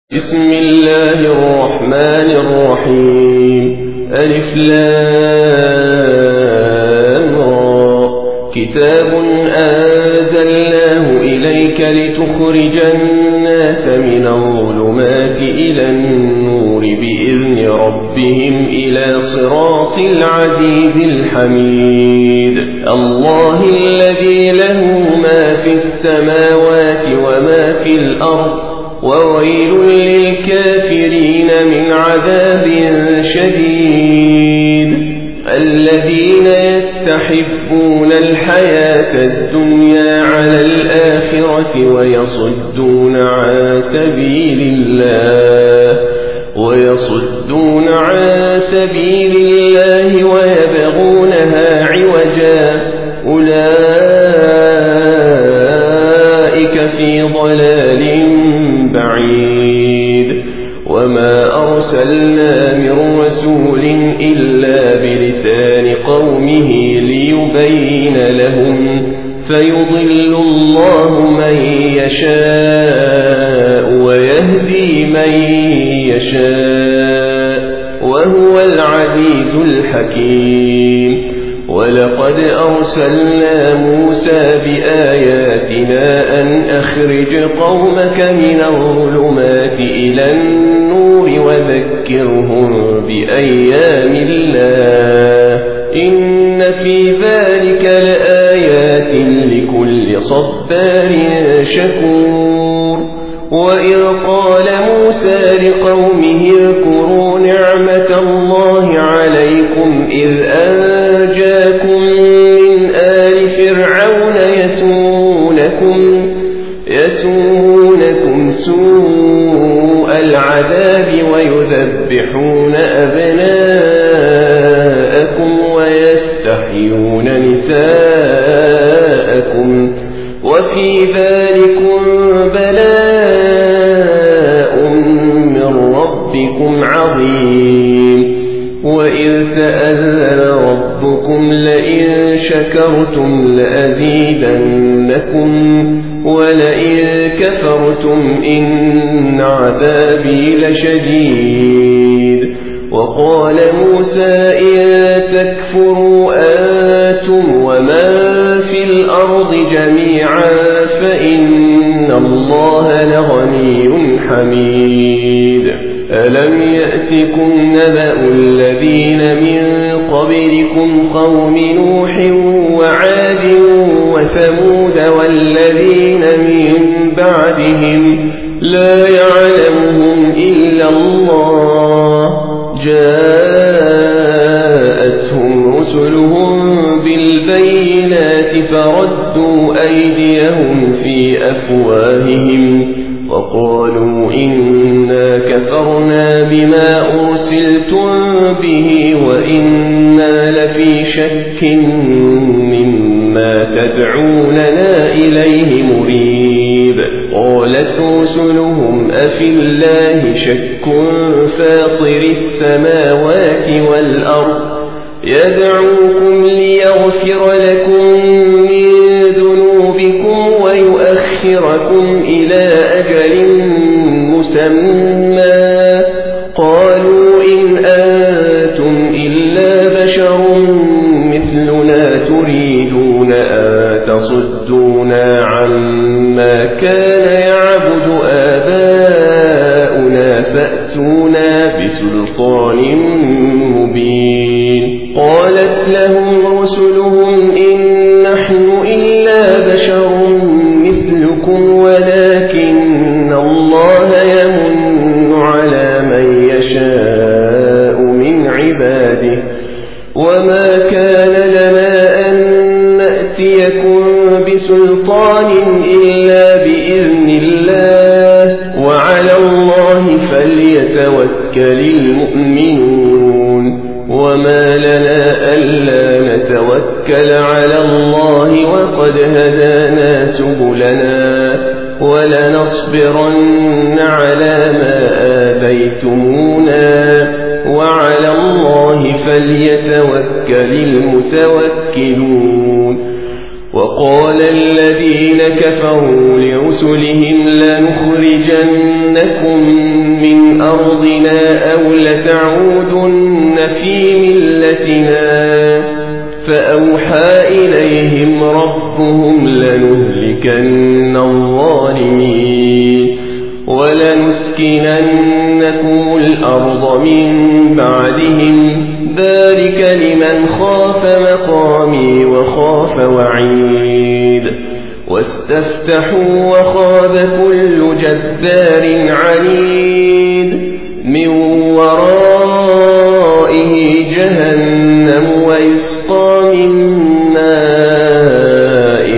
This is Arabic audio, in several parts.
بسم الله الرحمن الرحيم. ألف لام را. كتاب أنزلناه إليك لتخرج الناس من الظلمات إلى النور بإذن ربهم إلى صراط العزيز الحميد. الله الذي له ما في السماوات وما في الأرض وويل للكافرين من عذاب شديد. الذين يستحبون الحياة الدنيا على الآخرة ويصدون عن سبيل الله ويبغونها عوجا أولئك في ضلال بعيد. وما أرسلنا من رسول إلا بلسان قومه ليبين لهم فيضل الله من يشاء ويهدي من يشاء وهو العزيز الحكيم. ولقد أرسلنا موسى بآياتنا أن أخرج قومك من الظلمات إلى النور وذكرهم بأيام الله إن في ذلك لآيات لكل صبار شكور. وإذ قال موسى لقومه اذكروا نعمة الله عليكم إذ أنجاكم من آل فرعون يسومونكم سوء العذاب ويذبحون أبناءكم ويستحيون نساءكم وفي ذلكم بلاء من ربكم عظيم. وإذ تأذن ربكم لئن شكرتم لأزيدنكم ولئن كفرتم إن عذابي لشديد. وقال موسى إن تكفروا أنتم ومن في الأرض جميعا فإن الله لغني حميد. ألم يأتكم نبأ الذين من قبلكم قوم نوح وعاد وثمود والذين من بعدهم لا يعلمهم إلا الله جاءتهم رسلهم بالبينات فردوا أيديهم في أفواههم وقالوا إنا كفرنا بما أرسلتم به وإنا لفي شك مما تدعوننا إليه مريب. قالت رسلهم أفي الله شك فاطر السماوات والأرض يدعوكم ليغفر لكم من ذنوبكم ويؤخركم إلى أجل مسمى قالوا إن أنتم إلا بشر مثلنا تريدون أن تصدونا عما كان يعبد آباؤنا فأتونا بسلطان مبين. قالت لهم رسلهم إن نحن إلا بشر مثلكم ولكن الله يمن على من يشاء من عباده وما كان لنا أن نأتيكم بسلطان إلا بإذن الله وعلى الله فليتوكل المؤمنون. وما لنا ألا نتوكل على الله وقد هدانا سبلنا ولنصبرن على ما آذيتمونا وعلى الله فليتوكل المتوكلون. وقال الذين كفروا لرسلهم لنخرجنكم أرضنا أو لتعودن في ملتنا فأوحى إليهم ربهم لنهلكن الظالمين ولنسكننكم الأرض من بعدهم ذلك لمن خاف مقامي وخاف وعيد واستفتحوا وخاب كل جبار عنيد من ورائه جهنم ويسقى من ماء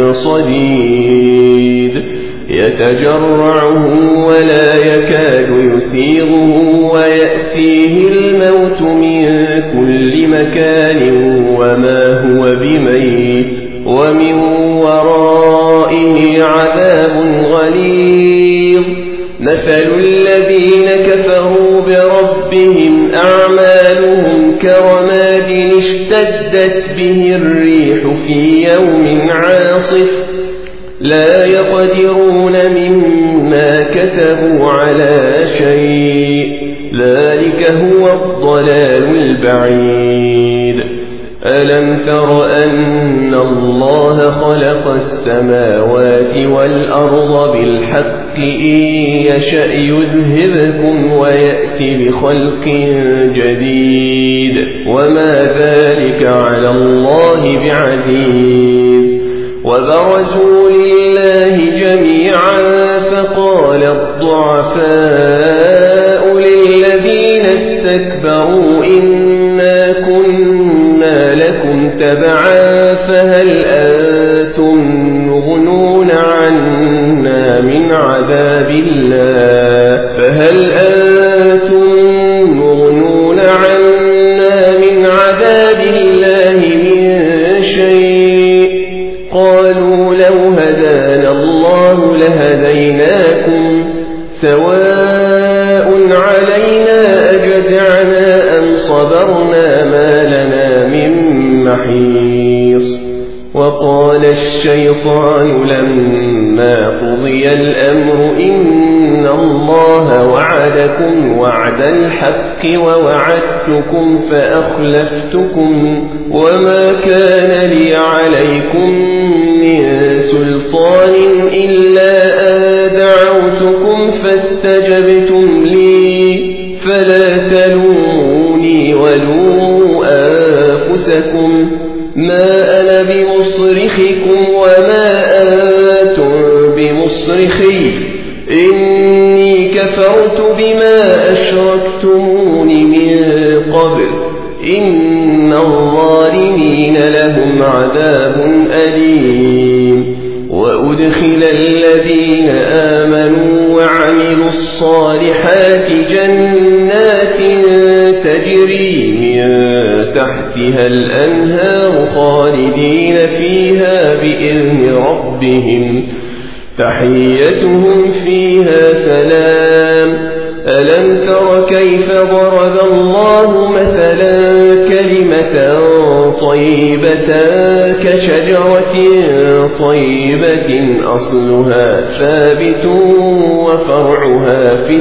صديد يتجرعه ولا يكاد يسيغه ويأتيه الموت من كل مكان وما هو بميت ومن ورائه عذاب غليظ مثل الذين كفروا بربهم أعمالهم كرماد اشتدت به الريح في يوم عاصف لا يقدرون مما كسبوا على شيء ذلك هو الضلال البعيد ألم تر أن الله خلق السماوات والأرض بالحق إن يشأ يذهبكم ويأتي بخلق جديد وما ذلك على الله بعزيز وبرزوا لله جميعا فقال الضعفاء للذين استكبروا إنا كنا لكم تبعا فهل أنتم مغنون عنا من عذاب الله من شيء قالوا لو هدانا الله لهديناكم سواء علينا أجزعنا أم صبرنا ما لنا من محيص وقال الشيطان لما قضي الأمر إن الله وعدكم وعد الحق ووعدتكم فأخلفتكم وما كان لي عليكم من سلطان إلا أن دعوتكم فاستجبتم لي فلا تلوموني ولوموا أنفسكم ما أنا بمصرخكم وما أنتم بمصرخي إني كفرت بما أشركتمون من قبل إن الظالمين لهم عذاب أليم وأدخل الذين آمنوا وعملوا الصالحات جنات تجري من تحتها الأنهار خالدين فيها بإذن ربهم تحيتهم فيها سلام ألم تر كيف ضرب الله مثلا كلمة طيبة كشجرة طيبة أصلها ثابت وفرعها في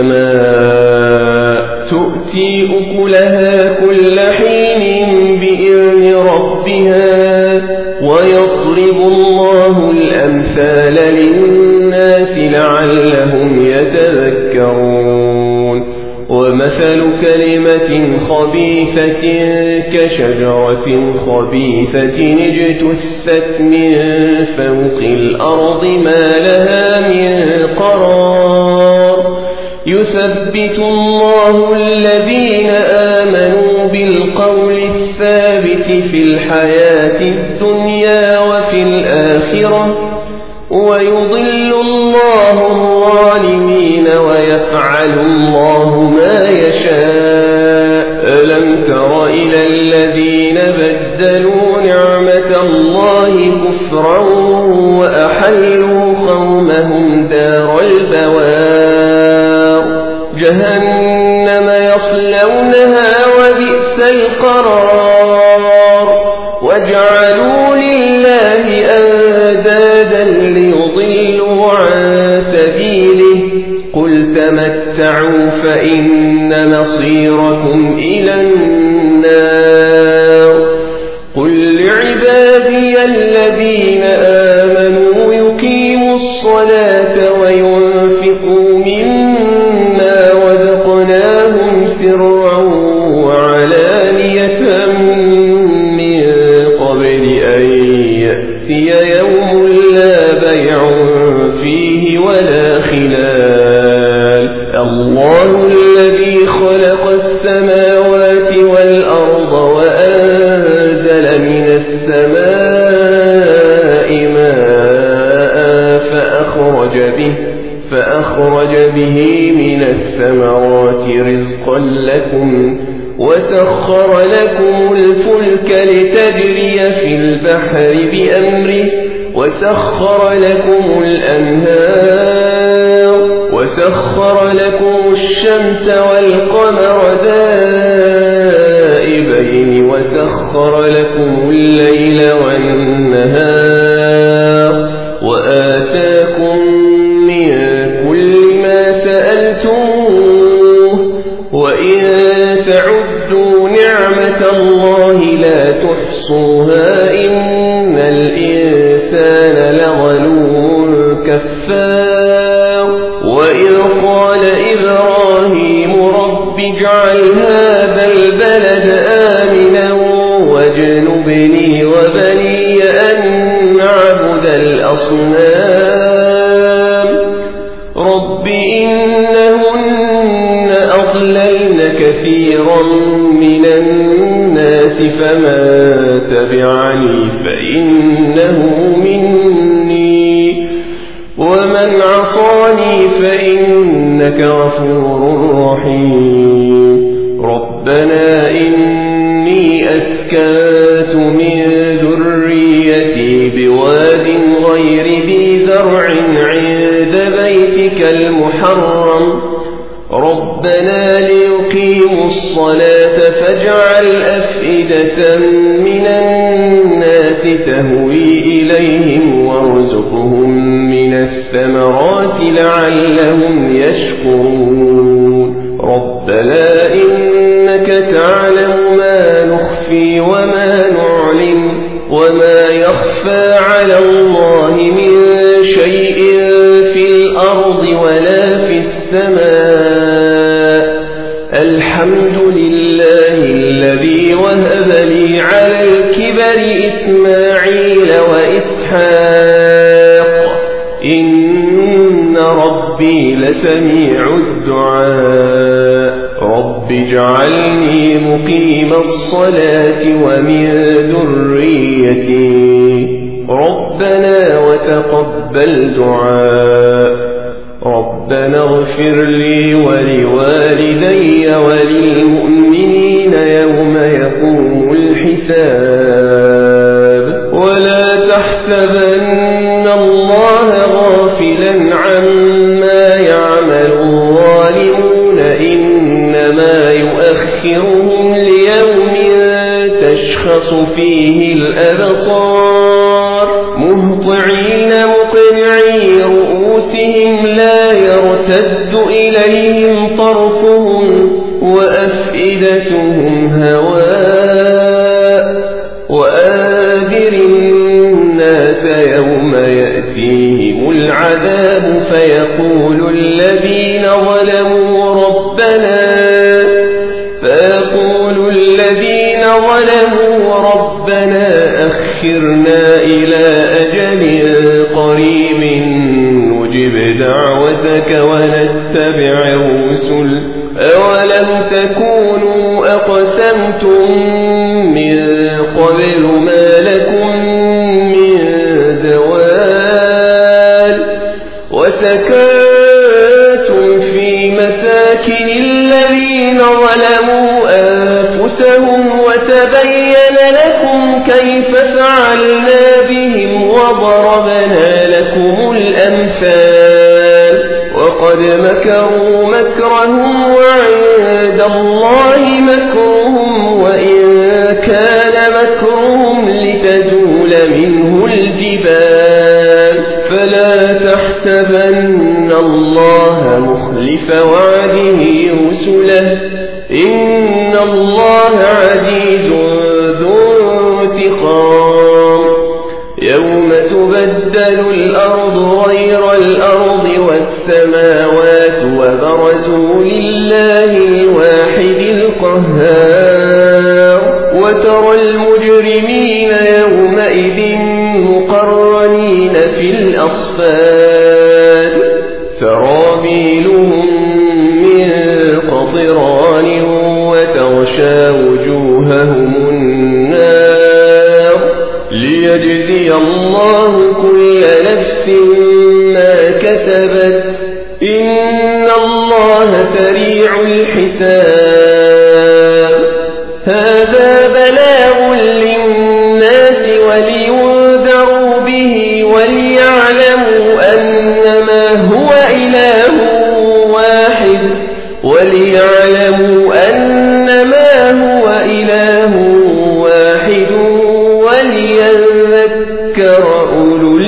السماء تؤتي أكلها كل حين بإذن ربها ويضرب الله الأمثال للناس لعلهم يتذكرون ومثل كلمة خبيثة كشجرة خبيثة اجتثت من فوق الأرض ما لها من قرار يثبت الله الذين آمنوا بالقول الثابت في الحياة الدنيا وفي الآخرة ويضل الله الظالمين ويفعل الله ما يشاء ألم تر إلى الذين بدلوا نعمة الله كفرا وأحلوا قومهم دار البوار جهنم يصلونها وبئس القرار وجعلوا لله أندادا ليضلوا عن سبيله قل تمتعوا تمتعوا فإن مصيركم إلى النار قل لعبادي الذين آمنوا يقيموا الصلاة وينفقوا مما رزقناهم سرا وعلانية من قبل أن يأتي يوم لا بيع فيه ولا خلال الله الذي خلق السماوات والأرض وأنزل من السماء ماء فأخرج به من الثمرات رزقا لكم وسخر لكم الفلك لتجري في البحر بأمره وسخر لكم الأنهار وسخر لكم الشمس والقمر دائبين وسخر لكم الليل والنهار وآتاكم من كل ما سألتموه وإن تعدوا نعمة الله لا تحصوها إن الإنسان لظلوم كفار وإذ قال إبراهيم رب اجعل هذا البلد آمنا واجنبني وبني أن نعبد الأصنام رب إنهن أضللن كثيرا من الناس فمن تبعني فإنه مني ومن عصاني فإنك غفور رحيم ربنا إني أسكنت من ذريتي بواد غير ذي زرع عند بيتك المحرم ربنا ليقيموا الصلاة فاجعل أفئدة من الناس تهوي إليهم وارزقهم من الثمرات لعلهم يشكرون ربنا إنك تعلم ما نخفي وما نعلن وما يخفى على الله من شيء في الأرض ولا في السماء الحمد لله الذي وهب لي على الكبر إسماعيل وإسحاق إن ربي لسميع الدعاء رب اجعلني مقيم الصلاة ومن ذريتي ربنا وتقبل دعاء ربنا اغفر لي ولوالدي وللمؤمنين يوم يقوم الحساب ولا تحسبن الله غافلا عما يعمل الظالمون إنما يؤخرهم ليوم تشخص فيه الأبصار مهطعين مقنعي رؤوسهم لا يرتد إليهم طرفهم وأفئدتهم هواء وآذر الناس يوم يأتيهم العذاب فيقول الذين ظلموا ربنا أخرنا إلى أجل قريب نجب دعوتك ونتبع الرسل أولم تكونوا أقسمتم من قبل ما لكم من زوال وسكنتم في مساكن الذين ظلموا أنفسهم وتبين لكم كيف فعلنا بهم وضربنا لكم الأمثال وقد مكروا مكرهم وعند الله مكرهم وإن كان مكرهم لتزول منه الجبال فلا تحسبن الله مخلف وعده قبله رسله إن الله عزيز ذو انتقام يوم تبدل الأرض غير الأرض والسماوات وبرزوا لله الواحد القهار وترى المجرمين يومئذ مقرنين في الأصفاد سرابيلهم من قطران وتغشى وجوههم النار ليجزي الله كل نفس ما كسبت إن الله سريع الحساب هذا بلاغ للناس ولينذروا به وليعلموا أنما هو إله واحد وليذكر أولو